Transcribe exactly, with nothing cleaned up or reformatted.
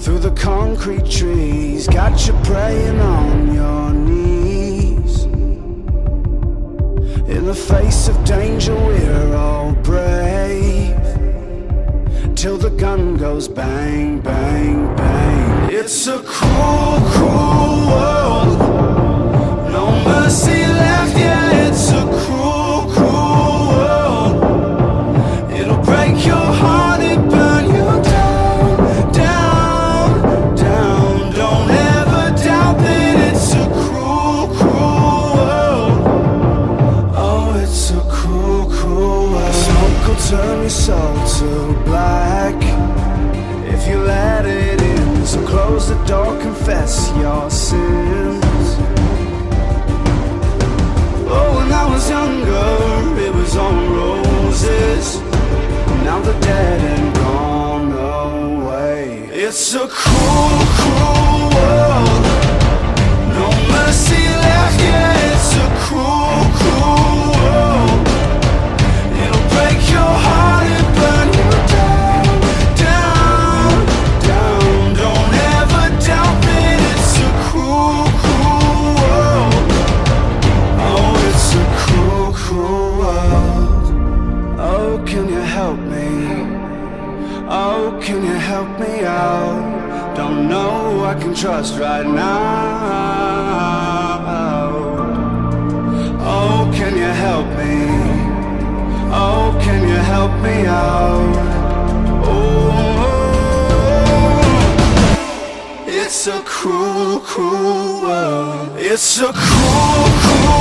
through the concrete trees, got you praying on your knees. In the face of danger we're all brave, till the gun goes bang, bang, bang. It's a cruel, cruel world, no mercy left, yeah, it's a cruel, cruel world. It'll break your heart and burn you down, down, down. Don't ever doubt that it's a cruel, cruel world. Oh, it's a cruel, cruel world. Smoke will turn your soul to black if you let it in. So close the door, confess your sins. Oh, when I was younger, it was all roses. Now they're dead and gone away. It's a cruel, cruel world, no mercy left, yeah, it's a cruel, cruel world. It'll break your heart and burn you down, down, down. Don't ever doubt that it's a cruel, cruel world. Oh, it's a cruel, cruel world. Oh, can you help me? Oh, can you help me out? Don't know who I can trust right now. Oh, can you help me? Oh, can you help me out? Oh, it's a cruel, cruel world. It's a cruel, cruel